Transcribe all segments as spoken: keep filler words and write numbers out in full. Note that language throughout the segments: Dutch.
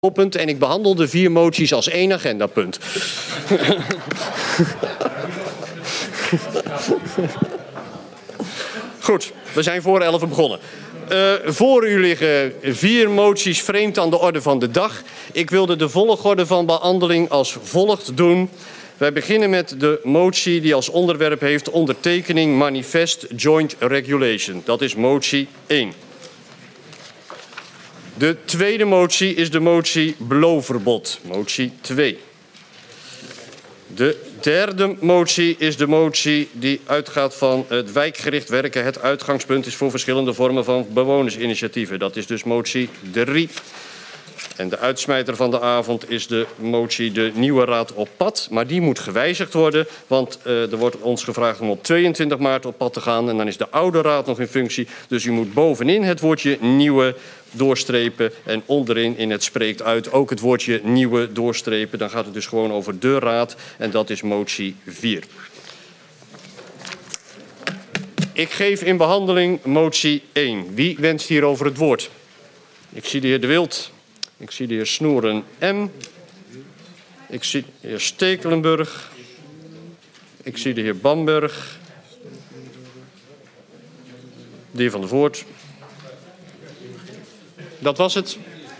Geopend en ik behandel de vier moties als één agendapunt. Goed, we zijn voor elf begonnen. Uh, voor u liggen vier moties vreemd aan de orde van de dag. Ik wilde de volgorde van behandeling als volgt doen. Wij beginnen met de motie die als onderwerp heeft ondertekening Manifest Joint Regulation. Dat is motie één. De tweede motie is de motie beloofverbod, motie twee. De derde motie is de motie die uitgaat van het wijkgericht werken. Het uitgangspunt is voor verschillende vormen van bewonersinitiatieven. Dat is dus motie drie. En de uitsmijter van de avond is de motie de nieuwe raad op pad. Maar die moet gewijzigd worden, want uh, er wordt ons gevraagd om op tweeëntwintig maart op pad te gaan. En dan is de oude raad nog in functie. Dus u moet bovenin het woordje nieuwe doorstrepen en onderin in het spreekt uit ook het woordje nieuwe doorstrepen. Dan gaat het dus gewoon over de raad en dat is motie vier. Ik geef in behandeling motie één. Wie wenst hierover het woord? Ik zie de heer De Wild. Ik zie de heer Snoeren M. Ik zie de heer Stekelenburg. Ik zie de heer Bamberg. De heer Van der Voort. Dat was het.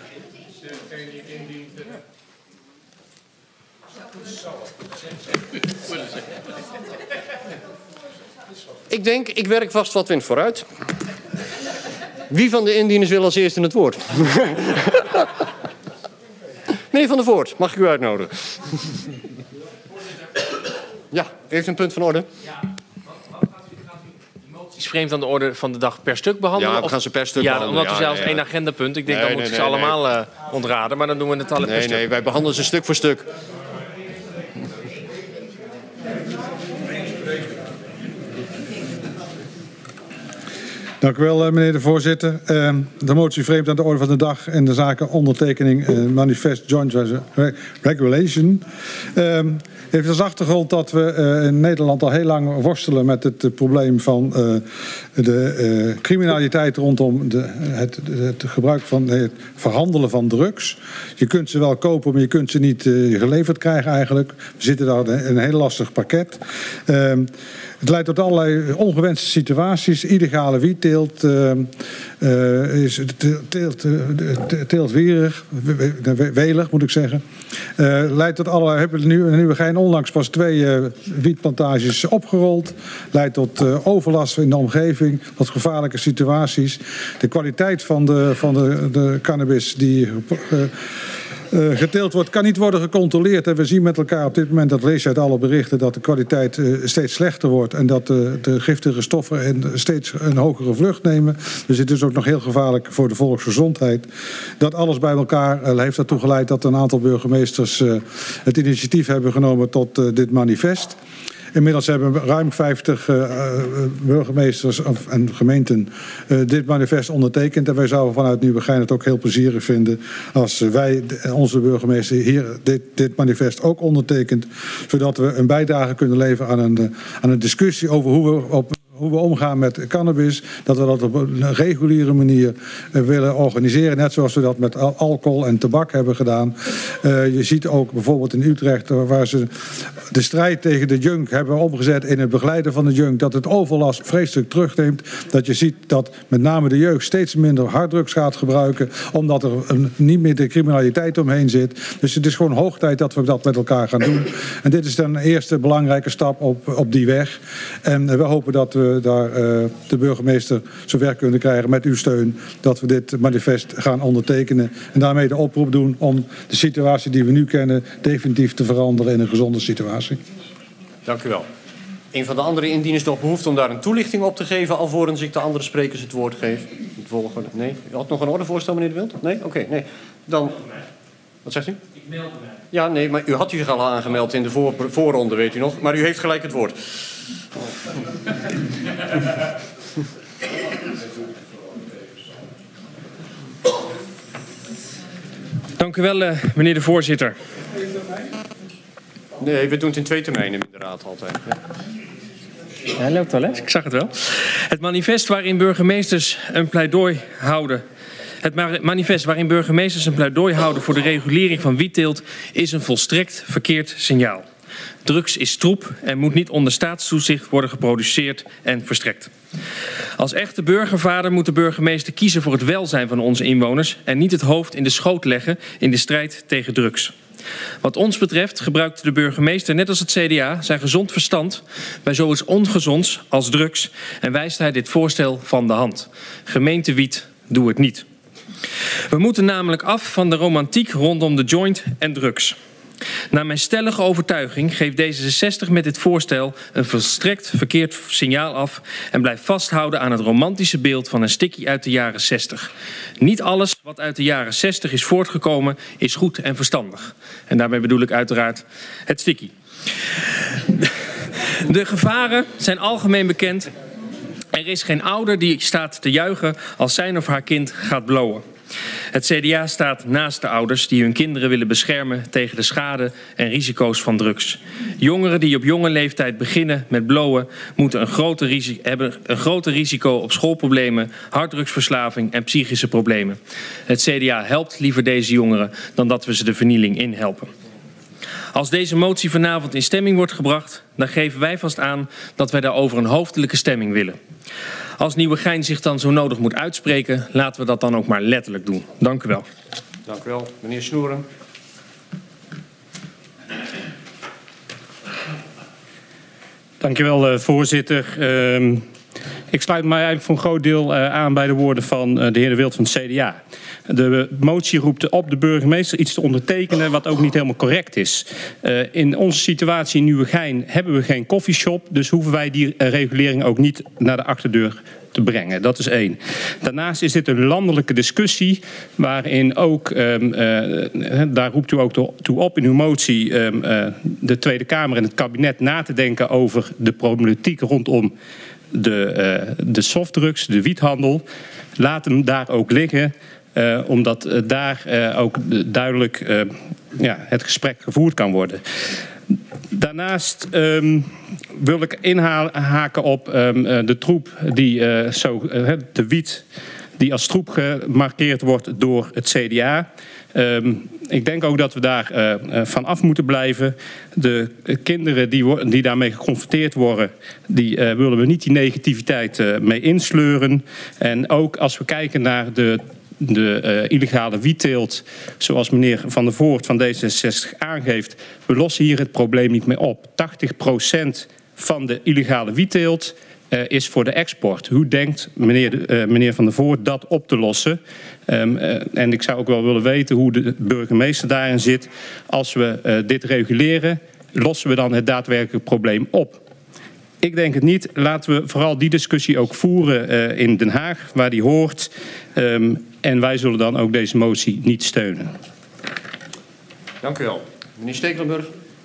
Ik denk, ik werk vast wat wind vooruit. Wie van de indieners wil als eerste het woord? Meneer Van der Voort, mag ik u uitnodigen? Ja, heeft een punt van orde. Is vreemd aan de orde van de dag per stuk behandelen? Ja, we gaan ze per stuk ja, behandelen. Omdat er ja, zelfs ja, ja. één agendapunt. Ik denk, nee, dan moeten nee, ze nee, allemaal nee. uh, ontraden. Maar dan doen we het alle nee, per stuk. Nee, wij behandelen ze stuk voor stuk. Dank u wel, meneer de voorzitter. Uh, de motie vreemd aan de orde van de dag en de zaken ondertekening uh, Manifest Joint Regulation. Uh, heeft als achtergrond dat we uh, in Nederland al heel lang worstelen met het uh, probleem van uh, de uh, criminaliteit rondom de, het, het gebruik van het verhandelen van drugs. Je kunt ze wel kopen, maar je kunt ze niet uh, geleverd krijgen eigenlijk. We zitten daar in een heel lastig pakket. Uh, Het leidt tot allerlei ongewenste situaties. Illegale wietteelt, uh, uh, is teelt, uh, teeltwierig, welig moet ik zeggen. Uh, leidt tot allerlei, we hebben nu in Nieuwegein onlangs pas twee uh, wietplantages opgerold. Leidt tot uh, overlast in de omgeving, tot gevaarlijke situaties. De kwaliteit van de, van de, de cannabis die uh, Uh, geteeld wordt, kan niet worden gecontroleerd. En we zien met elkaar op dit moment, dat lees je uit alle berichten, dat de kwaliteit uh, steeds slechter wordt en dat uh, de giftige stoffen in, steeds een hogere vlucht nemen. Dus het is ook nog heel gevaarlijk voor de volksgezondheid. Dat alles bij elkaar uh, heeft ertoe geleid dat een aantal burgemeesters uh, het initiatief hebben genomen tot uh, dit manifest. Inmiddels hebben ruim vijftig uh, burgemeesters en gemeenten uh, dit manifest ondertekend. En wij zouden vanuit Nieuwegein het ook heel plezierig vinden als wij, onze burgemeester, hier dit, dit manifest ook ondertekent. Zodat we een bijdrage kunnen leveren aan een, aan een discussie over hoe we op hoe we omgaan met cannabis, dat we dat op een reguliere manier uh, willen organiseren. Net zoals we dat met al alcohol en tabak hebben gedaan. Uh, je ziet ook bijvoorbeeld in Utrecht, uh, waar ze de strijd tegen de junk hebben omgezet in het begeleiden van de junk, dat het overlast vreselijk terugneemt. Dat je ziet dat met name de jeugd steeds minder harddrugs gaat gebruiken, omdat er een, niet meer de criminaliteit omheen zit. Dus het is gewoon hoog tijd dat we dat met elkaar gaan doen. En dit is dan een eerste belangrijke stap op, op die weg. En uh, we hopen dat we daar uh, de burgemeester zover kunnen krijgen met uw steun, dat we dit manifest gaan ondertekenen en daarmee de oproep doen om de situatie die we nu kennen definitief te veranderen in een gezonde situatie. Dank u wel. Een van de andere indieners nog behoefte om daar een toelichting op te geven alvorens ik de andere sprekers het woord geef. Het volgende. Nee? U had nog een ordevoorstel, meneer De Wild? Nee? Oké, okay, nee. Dan. Wat zegt u? Ik meldde mij. Ja, nee, maar u had u zich al aangemeld in de voor, voorronde, weet u nog. Maar u heeft gelijk het woord. Dank u wel, uh, meneer de voorzitter. Nee, we doen het in twee termijnen in de raad altijd. Ja. Ja, hij loopt wel, hè? Ik zag het wel. Het manifest waarin burgemeesters een pleidooi houden Het manifest waarin burgemeesters een pleidooi houden voor de regulering van wietteelt is een volstrekt verkeerd signaal. Drugs is troep en moet niet onder staatstoezicht worden geproduceerd en verstrekt. Als echte burgervader moet de burgemeester kiezen voor het welzijn van onze inwoners en niet het hoofd in de schoot leggen in de strijd tegen drugs. Wat ons betreft gebruikt de burgemeester, net als het C D A, zijn gezond verstand bij zoiets ongezonds als drugs en wijst hij dit voorstel van de hand. Gemeente Wiet, doe het niet. We moeten namelijk af van de romantiek rondom de joint en drugs. Naar mijn stellige overtuiging geeft D zesenzestig met dit voorstel een volstrekt verkeerd signaal af en blijft vasthouden aan het romantische beeld van een stikkie uit de jaren zestig. Niet alles wat uit de jaren zestig is voortgekomen is goed en verstandig. En daarmee bedoel ik uiteraard het stikkie. De gevaren zijn algemeen bekend. Er is geen ouder die staat te juichen als zijn of haar kind gaat blowen. Het C D A staat naast de ouders die hun kinderen willen beschermen tegen de schade en risico's van drugs. Jongeren die op jonge leeftijd beginnen met blowen moeten een groter risico, hebben een groter risico op schoolproblemen, harddrugsverslaving en psychische problemen. Het C D A helpt liever deze jongeren dan dat we ze de vernieling in helpen. Als deze motie vanavond in stemming wordt gebracht, dan geven wij vast aan dat wij daarover een hoofdelijke stemming willen. Als Nieuwegein zich dan zo nodig moet uitspreken, laten we dat dan ook maar letterlijk doen. Dank u wel. Dank u wel. Meneer Snoeren. Dank u wel, voorzitter. Uh, ik sluit mij eigenlijk voor een groot deel uh, aan bij de woorden van uh, de heer De Wild van het C D A. De motie roept op de burgemeester iets te ondertekenen wat ook niet helemaal correct is. Uh, in onze situatie in Nieuwegein hebben we geen koffieshop, dus hoeven wij die uh, regulering ook niet naar de achterdeur te brengen. Dat is één. Daarnaast is dit een landelijke discussie waarin ook, um, uh, daar roept u ook toe op in uw motie, um, uh, de Tweede Kamer en het kabinet na te denken over de problematiek rondom de, uh, de softdrugs, de wiethandel. Laat hem daar ook liggen. Uh, omdat uh, daar uh, ook duidelijk uh, ja, het gesprek gevoerd kan worden. Daarnaast um, wil ik inhaken op um, uh, de troep die uh, zo, uh, de wiet die als troep gemarkeerd wordt door het C D A. Um, ik denk ook dat we daar uh, uh, van af moeten blijven. De uh, kinderen die, die daarmee geconfronteerd worden, die uh, willen we niet die negativiteit uh, mee insleuren. En ook als we kijken naar de de uh, illegale wietteelt, zoals meneer Van der Voort van D zesenzestig aangeeft, we lossen hier het probleem niet meer op. tachtig procent van de illegale wietteelt uh, is voor de export. Hoe denkt meneer, uh, meneer Van der Voort dat op te lossen? Um, uh, en ik zou ook wel willen weten hoe de burgemeester daarin zit. Als we uh, dit reguleren, lossen we dan het daadwerkelijke probleem op? Ik denk het niet. Laten we vooral die discussie ook voeren uh, in Den Haag, waar die hoort. Um, en wij zullen dan ook deze motie niet steunen. Dank u wel. Meneer Stekelenburg.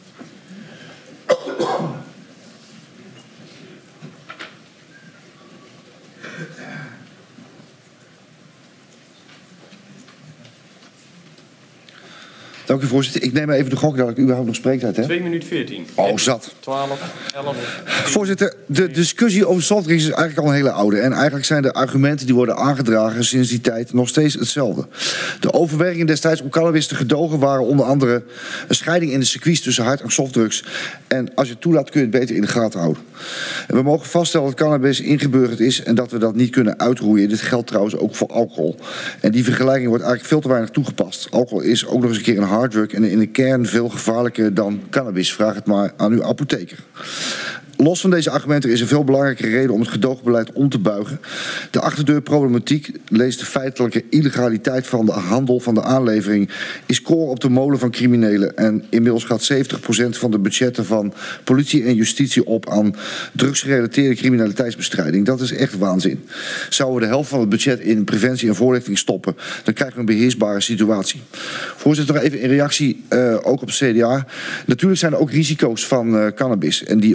Dank u, voorzitter. Ik neem even de gok dat ik überhaupt nog spreektijd heb. twee minuten veertien. Oh, zat. twaalf, elf. Voorzitter, de discussie over softdrinks is eigenlijk al een hele oude. En eigenlijk zijn de argumenten die worden aangedragen sinds die tijd nog steeds hetzelfde. De overwegingen destijds om cannabis te gedogen waren onder andere een scheiding in de circuits tussen hard- en softdrugs. En als je het toelaat kun je het beter in de gaten houden. En we mogen vaststellen dat cannabis ingeburgerd is en dat we dat niet kunnen uitroeien. Dit geldt trouwens ook voor alcohol. En die vergelijking wordt eigenlijk veel te weinig toegepast. Alcohol is ook nog eens een keer een harddrug en in de kern veel gevaarlijker dan cannabis. Vraag het maar aan uw apotheker. Los van deze argumenten is er veel belangrijke reden om het gedoogbeleid om te buigen. De achterdeurproblematiek, lees de feitelijke illegaliteit van de handel, van de aanlevering, is koren op de molen van criminelen. En inmiddels gaat zeventig procent van de budgetten van politie en justitie op aan drugsgerelateerde criminaliteitsbestrijding. Dat is echt waanzin. Zouden we de helft van het budget in preventie en voorlichting stoppen, dan krijgen we een beheersbare situatie. Voorzitter, nog even in reactie uh, ook op het C D A. Natuurlijk zijn er ook risico's van uh, cannabis en die onderscheiden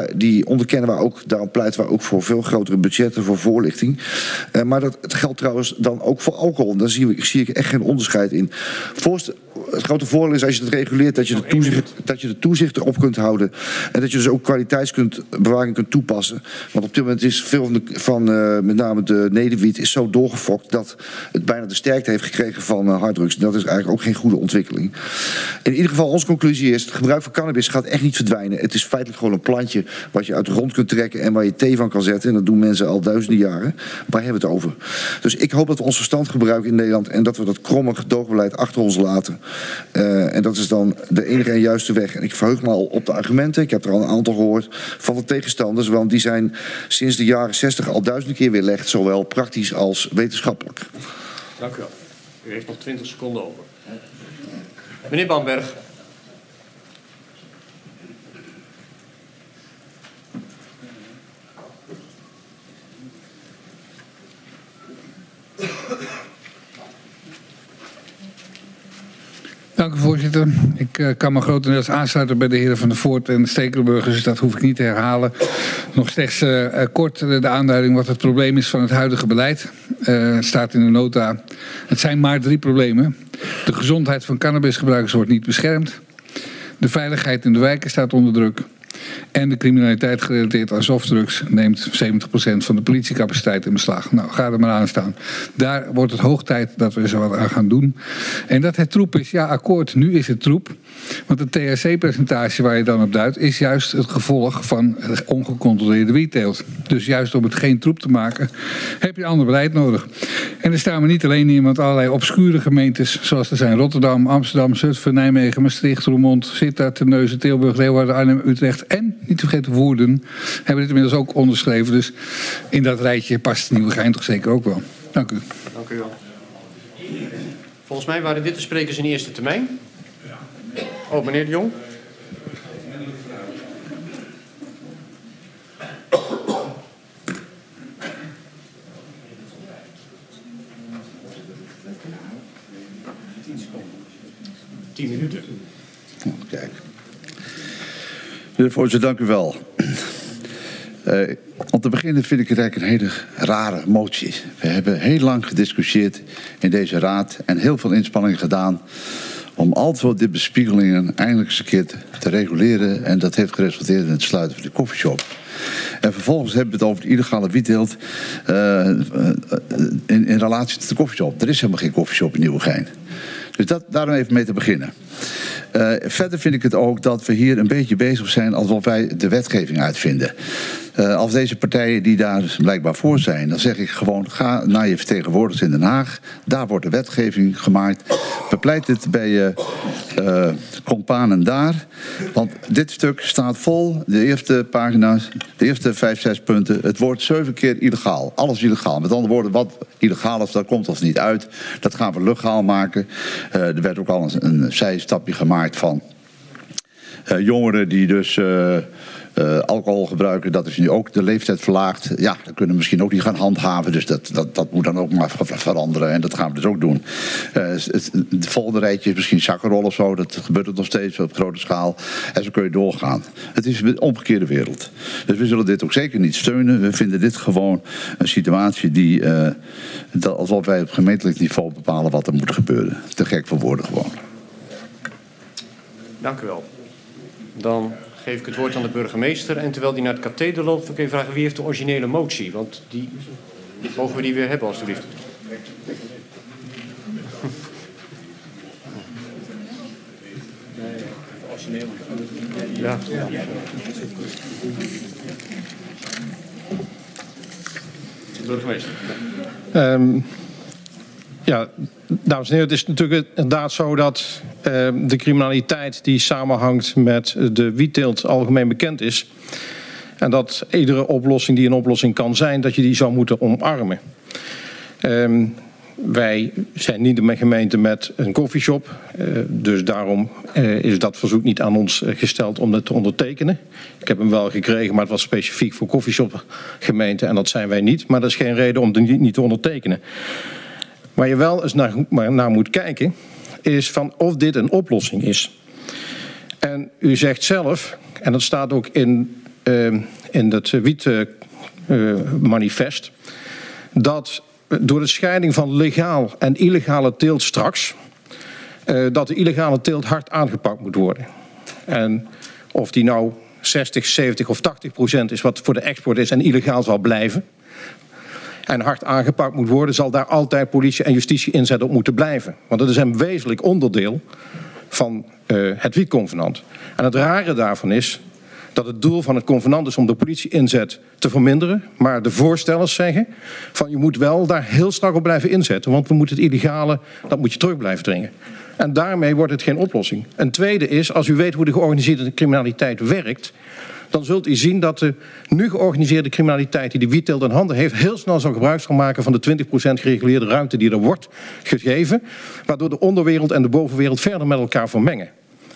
die onderkennen we ook. Daarom pleiten we ook voor veel grotere budgetten voor voorlichting. Uh, maar dat, het geldt trouwens dan ook voor alcohol. Daar zie ik, zie ik echt geen onderscheid in. Voorst, het grote voordeel is als je het reguleert dat je de toezicht, dat je de toezicht erop kunt houden. En dat je dus ook kwaliteitsbewaring kunt toepassen. Want op dit moment is veel van, de, van uh, met name de nederwiet is zo doorgefokt dat het bijna de sterkte heeft gekregen van uh, harddrugs. Dat is eigenlijk ook geen goede ontwikkeling. In ieder geval, onze conclusie is, het gebruik van cannabis gaat echt niet verdwijnen. Het is feitelijk gewoon een plantje wat je uit de grond kunt trekken en waar je thee van kan zetten. En dat doen mensen al duizenden jaren. Waar hebben we het over? Dus ik hoop dat we ons verstand gebruiken in Nederland en dat we dat kromme gedoogbeleid achter ons laten. Uh, en dat is dan de enige en juiste weg. En ik verheug me al op de argumenten. Ik heb er al een aantal gehoord van de tegenstanders. Want die zijn sinds de jaren zestig al duizenden keer weerlegd. Zowel praktisch als wetenschappelijk. Dank u wel. U heeft nog twintig seconden over. Meneer Bamberg. Dank u, voorzitter. Ik uh, kan me grotendeels aansluiten bij de heren Van der Voort en Stekelenburger, dus dat hoef ik niet te herhalen. Nog slechts uh, uh, kort uh, de aanduiding wat het probleem is van het huidige beleid. Uh, het staat in de nota. Het zijn maar drie problemen. De gezondheid van cannabisgebruikers wordt niet beschermd. De veiligheid in de wijken staat onder druk. En de criminaliteit gerelateerd aan softdrugs neemt zeventig procent van de politiecapaciteit in beslag. Nou, ga er maar aan staan. Daar wordt het hoog tijd dat we er wat aan gaan doen. En dat het troep is, ja, akkoord, nu is het troep. Want het T H C-percentage waar je dan op duidt is juist het gevolg van ongecontroleerde wietteelt. Dus juist om het geen troep te maken, heb je ander beleid nodig. En er staan we niet alleen in, want allerlei obscure gemeentes, zoals er zijn Rotterdam, Amsterdam, Zutphen, Nijmegen, Maastricht, Roermond, Sittard, Terneuzen, Tilburg, Leeuwarden, Arnhem, Utrecht en, niet te vergeten, Woerden, hebben dit inmiddels ook onderschreven. Dus in dat rijtje past Nieuwegein toch zeker ook wel. Dank u. Dank u wel. Volgens mij waren dit de sprekers in eerste termijn. Oh, meneer de Jong. Tien minuten. Kijk. Meneer voorzitter, dank u wel. Uh, om te beginnen vind ik het eigenlijk een hele rare motie. We hebben heel lang gediscussieerd in deze raad en heel veel inspanningen gedaan om al te veel dit bespiegelingen eindelijk eens een keer te, te reguleren. En dat heeft geresulteerd in het sluiten van de koffieshop. En vervolgens hebben we het over de illegale wietteelt uh, in, in relatie tot de koffieshop. Er is helemaal geen koffieshop in Nieuwegein. Dus dat, daarom even mee te beginnen. Uh, verder vind ik het ook dat we hier een beetje bezig zijn alsof wij de wetgeving uitvinden. Uh, als deze partijen die daar blijkbaar voor zijn, dan zeg ik gewoon, ga naar je vertegenwoordigers in Den Haag. Daar wordt de wetgeving gemaakt. Bepleit het bij je uh, companen daar. Want dit stuk staat vol, de eerste pagina's, de eerste vijf, zes punten. Het wordt zeven keer illegaal. Alles illegaal. Met andere woorden, wat illegaal is, dat komt ons niet uit. Dat gaan we legaal maken. Uh, er werd ook al een, een zijstapje gemaakt van uh, jongeren die dus uh, uh, alcohol gebruiken. Dat is nu ook de leeftijd verlaagd. Ja, dat kunnen we misschien ook niet gaan handhaven. Dus dat, dat, dat moet dan ook maar veranderen. En dat gaan we dus ook doen. Uh, het, het volgende rijtje is misschien zakkenrol of zo. Dat gebeurt het nog steeds op grote schaal. En zo kun je doorgaan. Het is een omgekeerde wereld. Dus we zullen dit ook zeker niet steunen. We vinden dit gewoon een situatie die Uh, dat alsof wij op gemeentelijk niveau bepalen wat er moet gebeuren. Te gek voor woorden gewoon. Dank u wel. Dan geef ik het woord aan de burgemeester. En terwijl die naar het katheder loopt, wil ik even vragen wie heeft de originele motie? Want die mogen we die weer hebben, alstublieft. Ja. Burgemeester. Um, ja, dames en heren, het is natuurlijk inderdaad zo dat uh, de criminaliteit die samenhangt met de wietteelt algemeen bekend is. En dat iedere oplossing die een oplossing kan zijn, dat je die zou moeten omarmen. Um, wij zijn niet de gemeente met een koffieshop, uh, dus daarom uh, is dat verzoek niet aan ons uh, gesteld om dat te ondertekenen. Ik heb hem wel gekregen, maar het was specifiek voor koffieshopgemeenten en dat zijn wij niet. Maar dat is geen reden om het niet, niet te ondertekenen. Waar je wel eens naar, naar moet kijken, is van of dit een oplossing is. En u zegt zelf, en dat staat ook in uh, in het wietmanifest uh, dat door de scheiding van legaal en illegale teelt straks, uh, dat de illegale teelt hard aangepakt moet worden. En of die nou zestig, zeventig of tachtig procent is wat voor de export is en illegaal zal blijven en hard aangepakt moet worden, zal daar altijd politie en justitie inzet op moeten blijven. Want dat is een wezenlijk onderdeel van uh, het wietconvenant. En het rare daarvan is dat het doel van het convenant is om de politie inzet te verminderen. Maar de voorstellers zeggen van je moet wel daar heel strak op blijven inzetten. Want we moeten het illegale, dat moet je terug blijven dringen. En daarmee wordt het geen oplossing. Een tweede is, als u weet hoe de georganiseerde criminaliteit werkt, dan zult u zien dat de nu georganiseerde criminaliteit die de wietteelt in handen heeft, heel snel zal gebruik zal maken van de twintig procent gereguleerde ruimte die er wordt gegeven, waardoor de onderwereld en de bovenwereld verder met elkaar vermengen.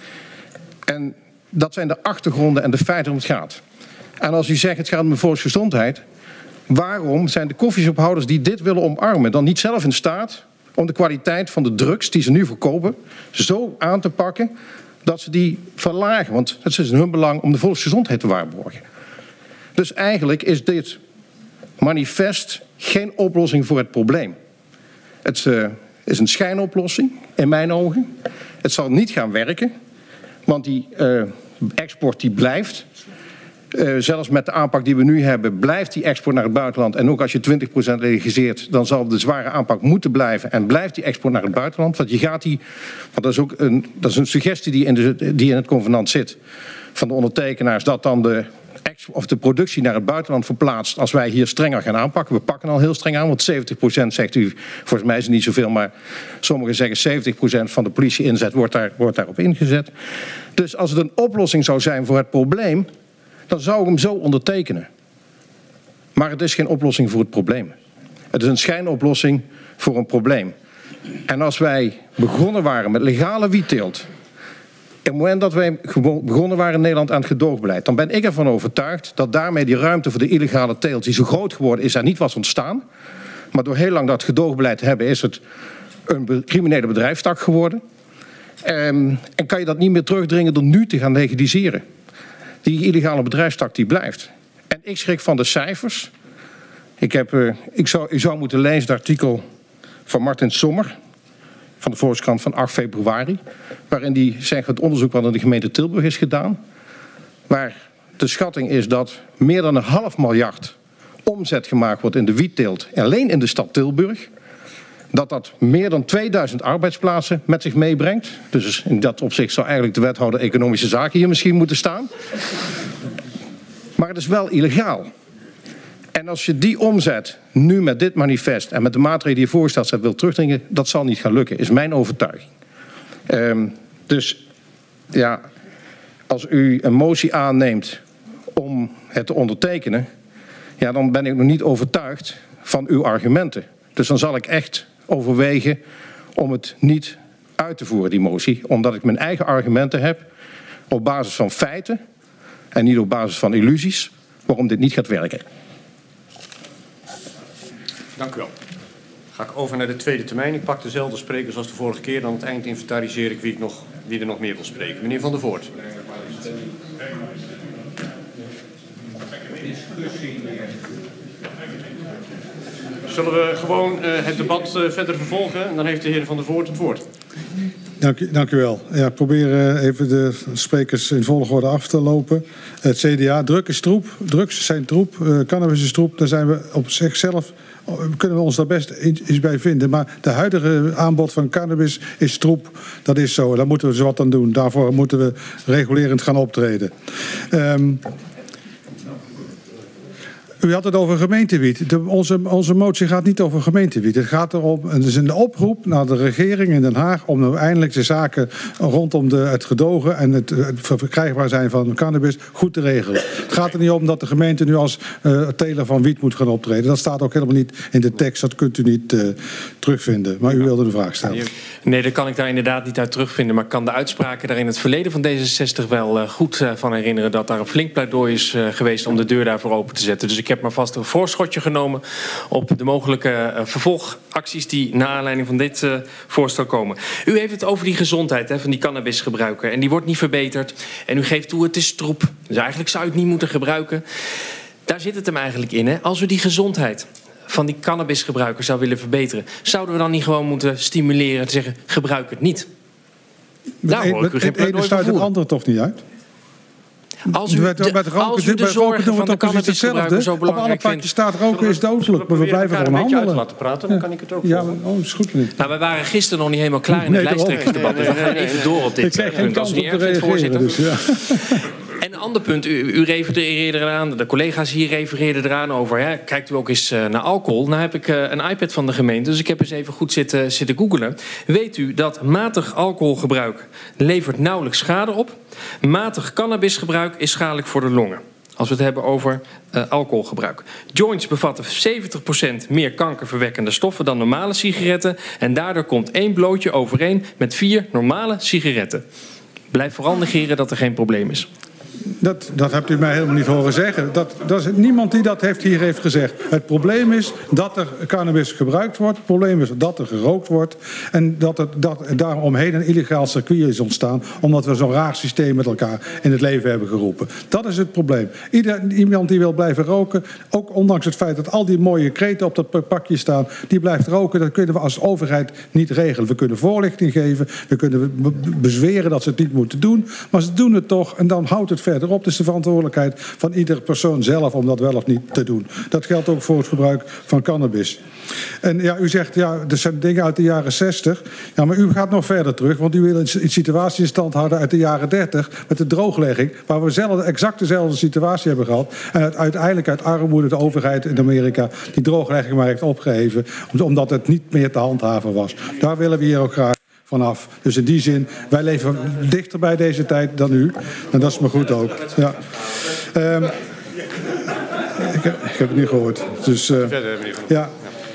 En dat zijn de achtergronden en de feiten om het gaat. En als u zegt het gaat om de volksgezondheid, waarom zijn de koffieshophouders die dit willen omarmen dan niet zelf in staat om de kwaliteit van de drugs die ze nu verkopen zo aan te pakken dat ze die verlagen? Want het is in hun belang om de volksgezondheid te waarborgen. Dus eigenlijk is dit manifest geen oplossing voor het probleem. Het uh, is een schijnoplossing, in mijn ogen. Het zal niet gaan werken, want die uh, export die blijft. Uh, zelfs met de aanpak die we nu hebben, blijft die export naar het buitenland. En ook als je twintig procent legaliseert, dan zal de zware aanpak moeten blijven. En blijft die export naar het buitenland. Want je gaat die, want dat is ook een, dat is een suggestie die in, de, die in het convenant zit van de ondertekenaars, dat dan de, of de productie naar het buitenland verplaatst als wij hier strenger gaan aanpakken. We pakken al heel streng aan, want zeventig procent zegt u, volgens mij is het niet zoveel, maar sommigen zeggen zeventig procent van de politie inzet wordt, daar, wordt daarop ingezet. Dus als het een oplossing zou zijn voor het probleem, dan zou ik hem zo ondertekenen. Maar het is geen oplossing voor het probleem. Het is een schijnoplossing voor een probleem. En als wij begonnen waren met legale wietteelt, op het moment dat wij begonnen waren in Nederland aan het gedoogbeleid, dan ben ik ervan overtuigd dat daarmee die ruimte voor de illegale teelt, die zo groot geworden is, er niet was ontstaan. Maar door heel lang dat gedoogbeleid te hebben, is het een criminele bedrijfstak geworden. Um, en kan je dat niet meer terugdringen door nu te gaan legaliseren. Die illegale bedrijfstak die blijft. En ik schrik van de cijfers. Ik heb, uh, ik zou, u zou moeten lezen het artikel van Martin Sommer van de Volkskrant van acht februari... waarin die zegt het onderzoek wat in de gemeente Tilburg is gedaan, waar de schatting is dat meer dan een half miljard omzet gemaakt wordt in de wietteelt, alleen in de stad Tilburg. Dat dat meer dan tweeduizend arbeidsplaatsen met zich meebrengt. Dus in dat opzicht zou eigenlijk de wethouder economische zaken hier misschien moeten staan. Maar het is wel illegaal. En als je die omzet nu met dit manifest en met de maatregelen die je voorstelt wil terugdringen, dat zal niet gaan lukken, is mijn overtuiging. Um, dus ja, als u een motie aanneemt om het te ondertekenen, ja, dan ben ik nog niet overtuigd van uw argumenten. Dus dan zal ik echt overwegen om het niet uit te voeren, die motie. Omdat ik mijn eigen argumenten heb op basis van feiten en niet op basis van illusies waarom dit niet gaat werken. Dank u wel. Ga ik over naar de tweede termijn. Ik pak dezelfde sprekers als de vorige keer. Dan aan het eind inventariseer ik wie, ik nog, wie er nog meer wil spreken. Meneer Van der Voort. Zullen we gewoon uh, het debat uh, verder vervolgen? En dan heeft de heer Van der Voort het woord. Dank u, dank u wel. Ja, ik probeer uh, even de sprekers in volgorde af te lopen. Het C D A, druk is troep. Drugs zijn troep. Uh, cannabis is troep. Daar zijn we op zichzelf, uh, kunnen we ons daar best iets bij vinden. Maar de huidige aanbod van cannabis is troep. Dat is zo. Daar moeten we zo wat aan doen. Daarvoor moeten we regulerend gaan optreden. Um, U had het over gemeentewiet. De, onze, onze motie gaat niet over gemeentewiet. Het gaat erom, het is een oproep naar de regering in Den Haag om nou eindelijk de zaken rondom de, het gedogen en het, het verkrijgbaar zijn van cannabis goed te regelen. Het gaat er niet om dat de gemeente nu als uh, teler van wiet moet gaan optreden. Dat staat ook helemaal niet in de tekst. Dat kunt u niet uh, terugvinden. Maar u wilde de vraag stellen. Nee, dat kan ik daar inderdaad niet uit terugvinden. Maar ik kan de uitspraken daar in het verleden van D zesenzestig wel uh, goed uh, van herinneren... dat daar een flink pleidooi is uh, geweest om de deur daarvoor open te zetten. Dus ik heb maar vast een voorschotje genomen op de mogelijke uh, vervolgacties... die naar aanleiding van dit uh, voorstel komen. U heeft het over die gezondheid hè, van die cannabisgebruiker. En die wordt niet verbeterd. En u geeft toe, het is troep. Dus eigenlijk zou je het niet moeten gebruiken. Daar zit het hem eigenlijk in. Hè? Als we die gezondheid van die cannabisgebruikers zou willen verbeteren... zouden we dan niet gewoon moeten stimuleren te zeggen... gebruik het niet. Daar hoor ik u geen pleidooi voor sluit het andere toch niet uit? Als u de, als u de zorgen van de cannabisgebruiker zo belangrijk vindt... Op alle pakjes staat roken is dodelijk, maar we blijven gewoon handelen. Uit laten praten, dan kan ik het ook ja, maar, oh, is goed niet. Nou, we waren gisteren nog niet helemaal klaar in het nee, lijsttrekkersdebat. Dus we gaan even door op dit punt. Als u niet erg vindt, voorzitter. Dus, ja. En een ander punt, u, u refereerde eraan, de collega's hier refereerden eraan over... Hè, kijkt u ook eens uh, naar alcohol. Nou heb ik uh, een iPad van de gemeente, dus ik heb eens even goed zitten, zitten googlen. Weet u dat matig alcoholgebruik levert nauwelijks schade op? Matig cannabisgebruik is schadelijk voor de longen. Als we het hebben over uh, alcoholgebruik. Joints bevatten zeventig procent meer kankerverwekkende stoffen dan normale sigaretten. En daardoor komt één blootje overeen met vier normale sigaretten. Blijf vooral negeren dat er geen probleem is. Dat, dat hebt u mij helemaal niet horen zeggen. Dat, dat is niemand die dat heeft hier heeft gezegd. Het probleem is dat er cannabis gebruikt wordt. Het probleem is dat er gerookt wordt. En dat, het, dat daaromheen een illegaal circuit is ontstaan. Omdat we zo'n raar systeem met elkaar in het leven hebben geroepen. Dat is het probleem. Ieder, iemand die wil blijven roken, ook ondanks het feit dat al die mooie kreten op dat pakje staan, die blijft roken. Dat kunnen we als overheid niet regelen. We kunnen voorlichting geven. We kunnen bezweren dat ze het niet moeten doen. Maar ze doen het toch en dan houdt het verderop. Het is de verantwoordelijkheid van iedere persoon zelf om dat wel of niet te doen. Dat geldt ook voor het gebruik van cannabis. En ja, u zegt, ja, er zijn dingen uit de jaren zestig. Ja, maar u gaat nog verder terug, want u wil een situatie in stand houden uit de jaren dertig met de drooglegging, waar we zelf exact dezelfde situatie hebben gehad. En uiteindelijk uit armoede de overheid in Amerika die drooglegging maar heeft opgeheven, omdat het niet meer te handhaven was. Daar willen we hier ook graag vanaf. Dus in die zin, wij leven dichter bij deze tijd dan u. En dat is maar goed ook. Ja. Um, ik, heb, ik heb het niet gehoord. Dus, uh, ja.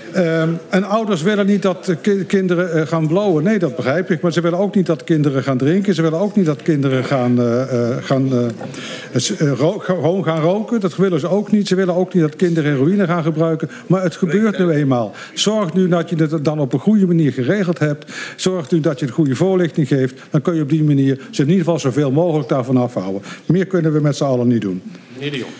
Um, en ouders willen niet dat ki kinderen uh, gaan blowen. Nee, dat begrijp ik. Maar ze willen ook niet dat kinderen gaan drinken. Ze willen ook niet dat kinderen gaan, uh, uh, gaan, uh, uh, ro gewoon gaan roken. Dat willen ze ook niet. Ze willen ook niet dat kinderen heroïne gaan gebruiken. Maar het gebeurt nu eenmaal. Zorg nu dat je het dan op een goede manier geregeld hebt. Zorg nu dat je de goede voorlichting geeft. Dan kun je op die manier ze in ieder geval zoveel mogelijk daarvan afhouden. Meer kunnen we met z'n allen niet doen. Meneer de Jong.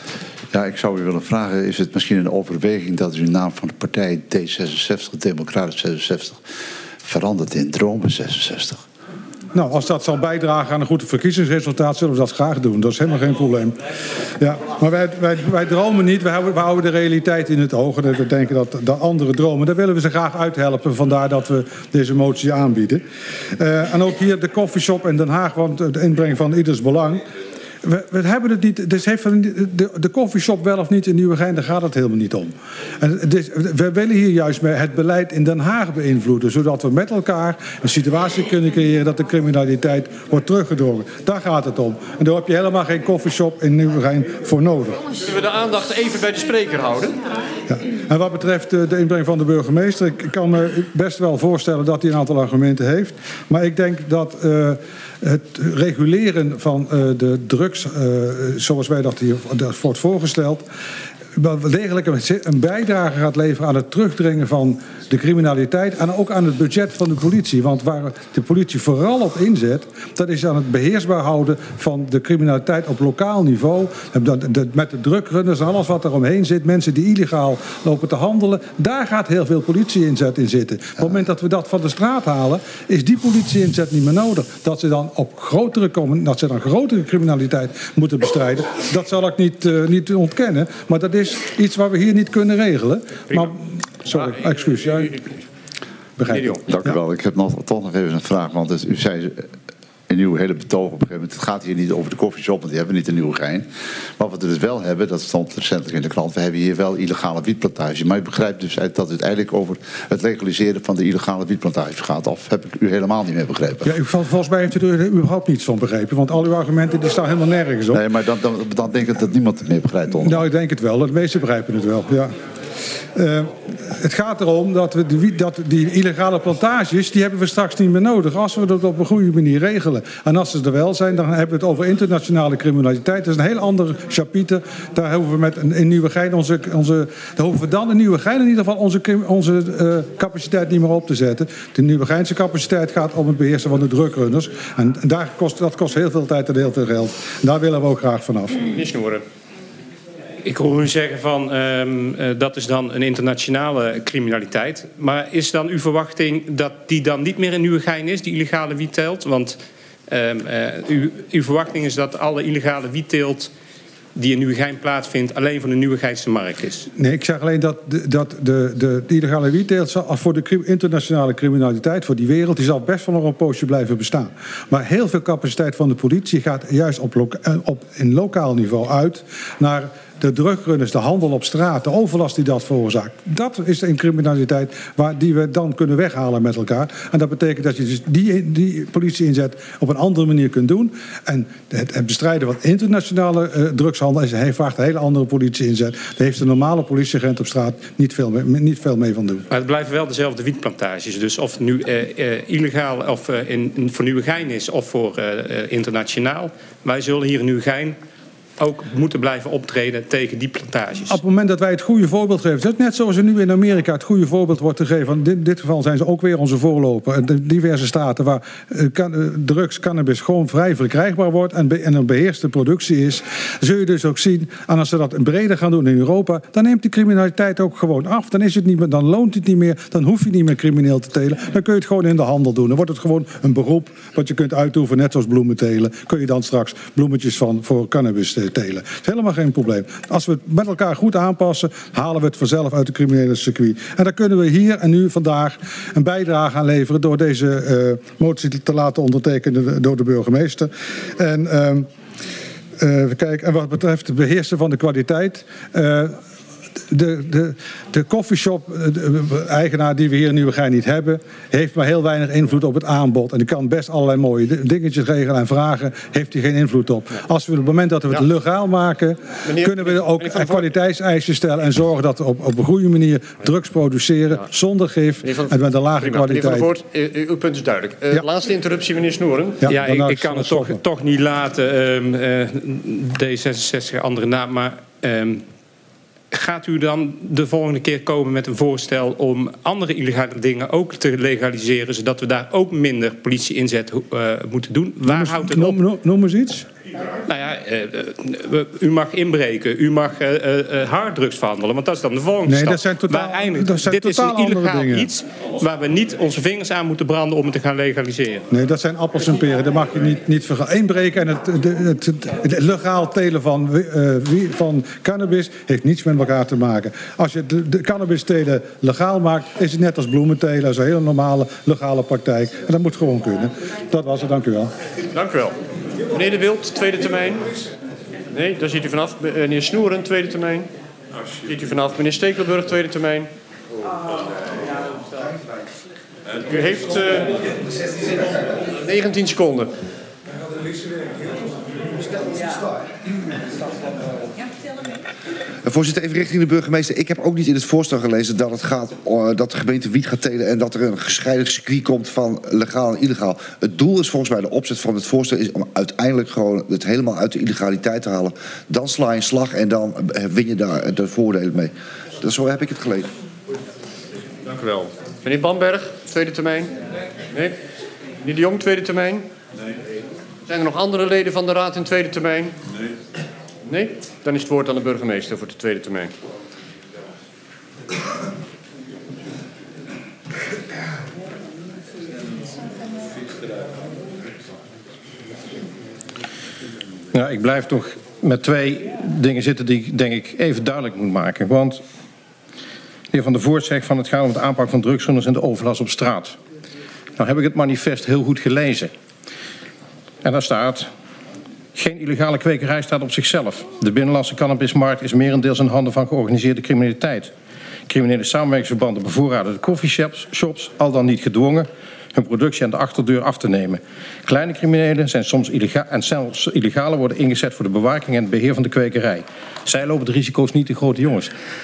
Ja, ik zou u willen vragen, is het misschien een overweging dat u de naam van de partij D zesenzestig, Democratisch zesenzestig, verandert in Dromen zesenzestig? Nou, als dat zal bijdragen aan een goed verkiezingsresultaat, zullen we dat graag doen. Dat is helemaal geen probleem. Ja, maar wij, wij, wij dromen niet, wij houden, wij houden de realiteit in het oog. En we denken dat de anderen dromen. Daar willen we ze graag uithelpen, vandaar dat we deze motie aanbieden. Uh, en ook hier de koffieshop in Den Haag, want de inbreng van ieders belang. We, we hebben het niet, dus heeft de, de koffieshop wel of niet in Nieuwegein, daar gaat het helemaal niet om. En dus, we willen hier juist met het beleid in Den Haag beïnvloeden, zodat we met elkaar een situatie kunnen creëren dat de criminaliteit wordt teruggedrongen. Daar gaat het om. En daar heb je helemaal geen koffieshop in Nieuwegein voor nodig. Zullen we de aandacht even bij de spreker houden? Ja. En wat betreft de inbreng van de burgemeester, ik kan me best wel voorstellen dat hij een aantal argumenten heeft. Maar ik denk dat uh, het reguleren van uh, de drugs, uh, zoals wij dat hier wordt voorgesteld, wel degelijk een bijdrage gaat leveren aan het terugdringen van de criminaliteit en ook aan het budget van de politie. Want waar de politie vooral op inzet, dat is aan het beheersbaar houden van de criminaliteit op lokaal niveau. Met de drugrunners en alles wat er omheen zit, mensen die illegaal lopen te handelen, daar gaat heel veel politie-inzet in zitten. Op het moment dat we dat van de straat halen, is die politie-inzet niet meer nodig. Dat ze dan op grotere, dat ze dan grotere criminaliteit moeten bestrijden, dat zal ik niet, uh, niet ontkennen. Maar dat is iets wat we hier niet kunnen regelen. Maar, sorry, excuus. Ja, begrijp je. Dank u wel. Ik heb nog, toch nog even een vraag. Want het, u zei in uw hele betoog op een gegeven moment, het gaat hier niet over de koffieshop, want die hebben we niet in Nieuwegein. Maar wat we dus wel hebben, dat stond recentelijk in de krant, we hebben hier wel illegale wietplantage. Maar ik begrijp dus dat het eigenlijk over het legaliseren van de illegale wietplantage gaat. Of heb ik u helemaal niet meer begrepen? Ja, volgens mij heeft u er überhaupt niets van begrepen. Want al uw argumenten die staan helemaal nergens op. Nee, maar dan, dan, dan denk ik dat niemand het meer begrijpt. Onder. Nou, ik denk het wel. De meesten begrijpen het wel, ja. Uh, het gaat erom dat, we die, dat die illegale plantages, die hebben we straks niet meer nodig. Als we dat op een goede manier regelen. En als ze er wel zijn, dan hebben we het over internationale criminaliteit. Dat is een heel ander chapitre. Daar hoeven we met een, in Nieuwegein onze, onze, daar hoeven we dan in Nieuwegein in ieder geval onze, onze uh, capaciteit niet meer op te zetten. De Nieuwegeinse capaciteit gaat om het beheersen van de drugrunners. En daar kost, dat kost heel veel tijd en heel veel geld. En daar willen we ook graag vanaf. Niet snoeren. Ik hoor u zeggen van um, uh, dat is dan een internationale criminaliteit. Maar is dan uw verwachting dat die dan niet meer in Nieuwegein is, die illegale wietteelt? Want um, uh, uw, uw verwachting is dat alle illegale wietteelt die in Nieuwegein plaatsvindt alleen voor de Nieuwegeinse markt is? Nee, ik zeg alleen dat de, dat de, de, de illegale wietteelt voor de internationale criminaliteit, voor die wereld, die zal best wel nog een poosje blijven bestaan. Maar heel veel capaciteit van de politie gaat juist op, loka- op in lokaal niveau uit naar de drugrunners, de handel op straat, de overlast die dat veroorzaakt. Dat is een criminaliteit waar, die we dan kunnen weghalen met elkaar. En dat betekent dat je dus die, die politie inzet op een andere manier kunt doen. En het, het bestrijden van internationale uh, drugshandel is, hij vraagt een hele andere politie inzet. Daar heeft de normale politieagent op straat niet veel mee, niet veel mee van doen. Maar het blijven wel dezelfde wietplantages. Dus of het nu uh, uh, illegaal of uh, in, in, voor Nieuwegein is of voor uh, uh, internationaal. Wij zullen hier in Nieuwegein ook moeten blijven optreden tegen die plantages. Op het moment dat wij het goede voorbeeld geven, dat is net zoals er nu in Amerika het goede voorbeeld wordt gegeven. In dit geval zijn ze ook weer onze voorloper. In diverse staten waar uh, kan, uh, drugs, cannabis gewoon vrij verkrijgbaar wordt en, be, en een beheerste productie is, zul je dus ook zien, en als ze dat breder gaan doen in Europa, dan neemt die criminaliteit ook gewoon af. Dan, is het niet meer, dan loont het niet meer, dan hoef je niet meer crimineel te telen. Dan kun je het gewoon in de handel doen. Dan wordt het gewoon een beroep wat je kunt uitoefenen, net zoals bloemen telen. Kun je dan straks bloemetjes van voor cannabis telen. Dat is helemaal geen probleem. Als we het met elkaar goed aanpassen, halen we het vanzelf uit de criminele circuit. En daar kunnen we hier en nu vandaag een bijdrage aan leveren door deze uh, motie te laten ondertekenen door de burgemeester. En uh, uh, kijk, en wat betreft het beheersen van de kwaliteit. Uh, De, de, de coffeeshop-eigenaar die we hier in Nieuwegein niet hebben, heeft maar heel weinig invloed op het aanbod. En die kan best allerlei mooie dingetjes regelen en vragen, heeft hij geen invloed op. Als we op het moment dat we het ja. legaal maken, meneer, kunnen we ook kwaliteitseisen stellen en zorgen dat we op, op een goede manier drugs produceren, ja. zonder gif van, en met een lage prima. kwaliteit. Meneer Van der Voort, uw punt is duidelijk. Uh, ja. Laatste interruptie, meneer Snoeren. Ja, ja ik, ik kan het toch, toch niet laten, um, uh, D zesenzestig, andere naam, maar Um, gaat u dan de volgende keer komen met een voorstel om andere illegale dingen ook te legaliseren, zodat we daar ook minder politie-inzet uh, moeten doen? Waar noem, houdt het op? Noem, noem eens iets. Nou ja, uh, u mag inbreken, u mag uh, uh, harddrugs verhandelen, want dat is dan de volgende nee, stap. Dat zijn totaal, eindigt, dat zijn dit totaal is een illegaal dingen. iets waar we niet onze vingers aan moeten branden om het te gaan legaliseren. Nee, dat zijn appels en peren. Dat mag je niet, niet vergelijken. Inbreken en het, het, het, het, het legaal telen van, uh, van cannabis heeft niets met elkaar te maken. Als je de, de cannabis telen legaal maakt, is het net als bloementelen. Dat is een hele normale legale praktijk. En dat moet gewoon kunnen. Dat was het, dank u wel. Dank u wel. Meneer De Wild, tweede termijn. Nee, daar ziet u vanaf. Meneer Snoeren, tweede termijn. Ziet u vanaf. Meneer Stekelenburg, tweede termijn. U heeft uh, negentien seconden. Voorzitter, even richting de burgemeester. Ik heb ook niet in het voorstel gelezen dat het gaat uh, dat de gemeente wiet gaat telen en dat er een gescheiden circuit komt van legaal en illegaal. Het doel is volgens mij, de opzet van het voorstel is om uiteindelijk gewoon het helemaal uit de illegaliteit te halen. Dan sla je een slag en dan win je daar de voordelen mee. Dus zo heb ik het gelezen. Dank u wel. Meneer Bamberg, tweede termijn. Nee. Meneer De Jong, tweede termijn. Nee. Zijn er nog andere leden van de Raad in tweede termijn? Nee. Nee? Dan is het woord aan de burgemeester voor de tweede termijn. Ja, ik blijf toch met twee dingen zitten die ik denk ik even duidelijk moet maken. Want de heer Van der Voort zegt van het gaat om het aanpak van drugsrunners en de overlast op straat. Nou heb ik het manifest heel goed gelezen. En daar staat: geen illegale kwekerij staat op zichzelf. De binnenlandse cannabismarkt is merendeels in handen van georganiseerde criminaliteit. Criminele samenwerkingsverbanden bevoorraden de coffeeshops, shops, al dan niet gedwongen, hun productie aan de achterdeur af te nemen. Kleine criminelen zijn soms illegaal en zelfs illegale worden ingezet voor de bewaking en het beheer van de kwekerij. Zij lopen de risico's niet, de grote jongens.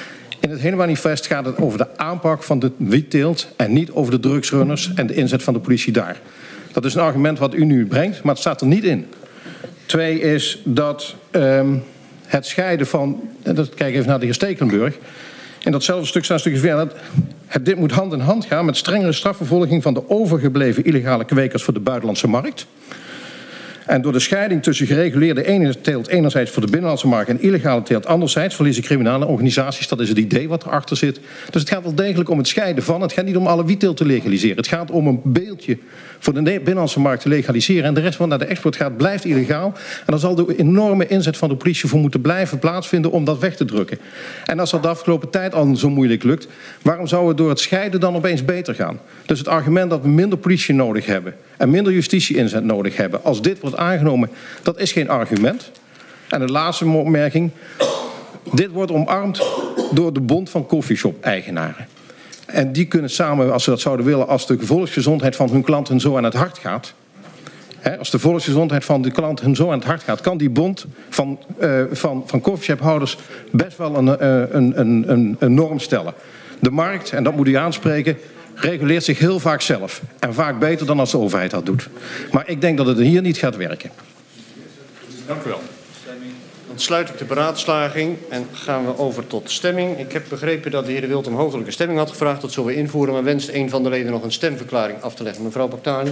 In het hele manifest gaat het over de aanpak van de wietteelt en niet over de drugsrunners en de inzet van de politie daar. Dat is een argument wat u nu brengt, maar het staat er niet in. Twee is dat um, het scheiden van, dat, kijk even naar de heer Stekelenburg. In datzelfde stuk staat een stukje verder. Het, dit moet hand in hand gaan met strengere strafvervolging van de overgebleven illegale kwekers voor de buitenlandse markt. En door de scheiding tussen gereguleerde ene teelt enerzijds voor de binnenlandse markt en illegale teelt anderzijds verliezen criminele organisaties. Dat is het idee wat erachter zit. Dus het gaat wel degelijk om het scheiden van. Het gaat niet om alle wietteelt te legaliseren. Het gaat om een beeldje voor de binnenlandse markt te legaliseren. En de rest wat naar de export gaat blijft illegaal. En dan zal de enorme inzet van de politie voor moeten blijven plaatsvinden om dat weg te drukken. En als dat de afgelopen tijd al zo moeilijk lukt, waarom zou het door het scheiden dan opeens beter gaan? Dus het argument dat we minder politie nodig hebben en minder justitie-inzet nodig hebben als dit wordt aangenomen, dat is geen argument. En de laatste opmerking. Dit wordt omarmd door de Bond van Coffeeshop-eigenaren. En die kunnen samen, als ze dat zouden willen, als de volksgezondheid van hun klanten zo aan het hart gaat. Hè, als de volksgezondheid van de klant hun zo aan het hart gaat, kan die bond van, uh, van, van coffeeshophouders best wel een, uh, een, een, een, een norm stellen. De markt, en dat moet u aanspreken, reguleert zich heel vaak zelf. En vaak beter dan als de overheid dat doet. Maar ik denk dat het hier niet gaat werken. Dank u wel. Dan sluit ik de beraadslaging en gaan we over tot stemming. Ik heb begrepen dat de heer De Wild om hoofdelijke stemming had gevraagd. Dat zullen we invoeren, maar wenst een van de leden nog een stemverklaring af te leggen. Mevrouw Baktali.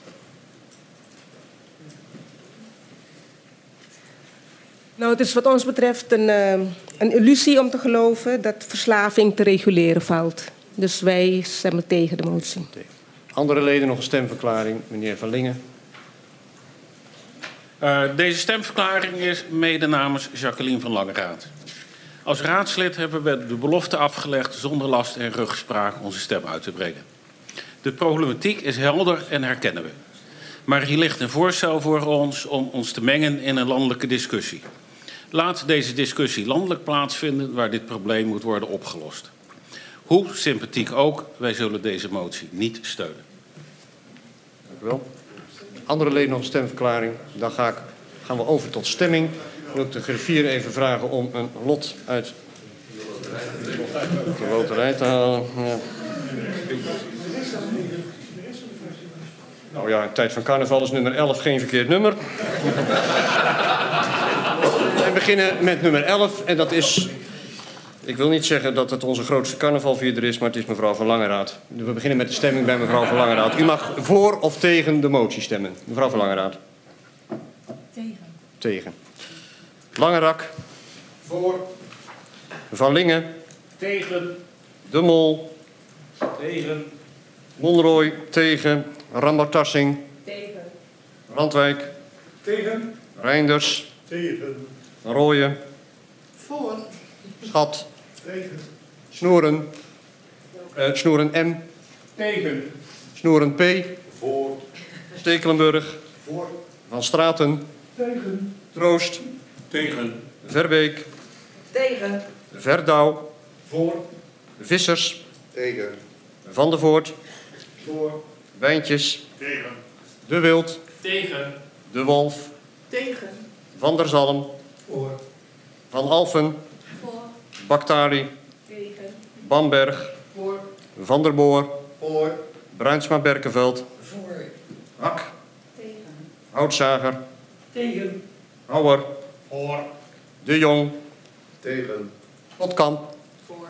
Nou, het is wat ons betreft een, uh, een illusie om te geloven dat verslaving te reguleren valt. Dus wij stemmen tegen de motie. Andere leden nog een stemverklaring. Meneer Van Lingen. Uh, deze stemverklaring is mede namens Jacqueline van Langeraad. Als raadslid hebben we de belofte afgelegd zonder last en ruggespraak onze stem uit te brengen. De problematiek is helder en herkennen we. Maar hier ligt een voorstel voor ons om ons te mengen in een landelijke discussie. Laat deze discussie landelijk plaatsvinden waar dit probleem moet worden opgelost. Hoe sympathiek ook, wij zullen deze motie niet steunen. Dank u wel. Andere leden nog een stemverklaring. Dan ga ik, gaan we over tot stemming. Ik wil ook de griffier even vragen om een lot uit de loterij te halen. Ja. Nou ja, in tijd van carnaval is nummer elf geen verkeerd nummer. We beginnen met nummer elf en dat is... Ik wil niet zeggen dat het onze grootste carnavalvierder is, maar het is mevrouw Van Langeraad. We beginnen met de stemming bij mevrouw Van Langeraad. U mag voor of tegen de motie stemmen. Mevrouw Van Langeraad. Tegen. Tegen. Langerak. Voor. Van Lingen. Tegen. De Mol. Tegen. Monrooy. Tegen. Rambartassing. Tegen. Randwijk. Tegen. Reinders. Tegen. Rooyen. Voor. Schat. Tegen. Snoeren. Uh, Snoeren M. Tegen. Snoeren P. Voor. Stekelenburg. Voor. Van Straten. Tegen. Troost. Tegen. Verbeek. Tegen. Verdouw. Voor. Vissers. Tegen. Van der Voort. Voor. Wijntjes. Tegen. De Wild. Tegen. De Wolf. Tegen. Van der Zalm. Voor. Van Alphen. Voor. Baktari. Tegen. Bamberg. Voor. Van der Boor. Voor. Bruinsma Berkenveld. Voor. Hak. Tegen. Houtzager. Tegen. Houwer. Voor. De Jong. Tegen. Potkamp. Voor.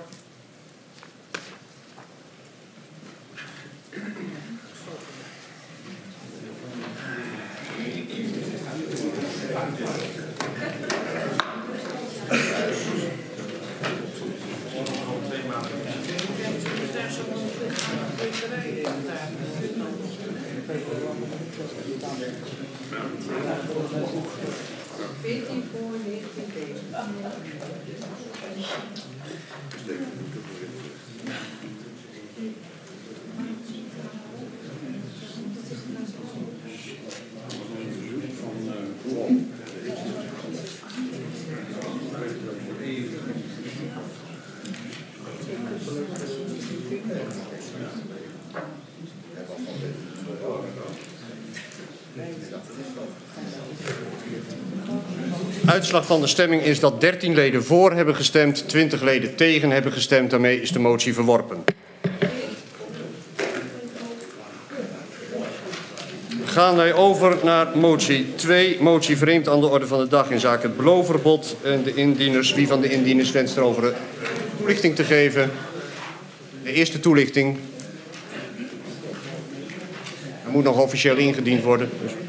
veertien voor, negentien tegen. Uitslag van de stemming is dat dertien leden voor hebben gestemd, twintig leden tegen hebben gestemd. Daarmee is de motie verworpen. Gaan wij over naar motie twee. Motie vreemd aan de orde van de dag in zaken het beloofverbod. En de indieners, wie van de indieners wenst erover een toelichting te geven? De eerste toelichting. Er moet nog officieel ingediend worden. Dus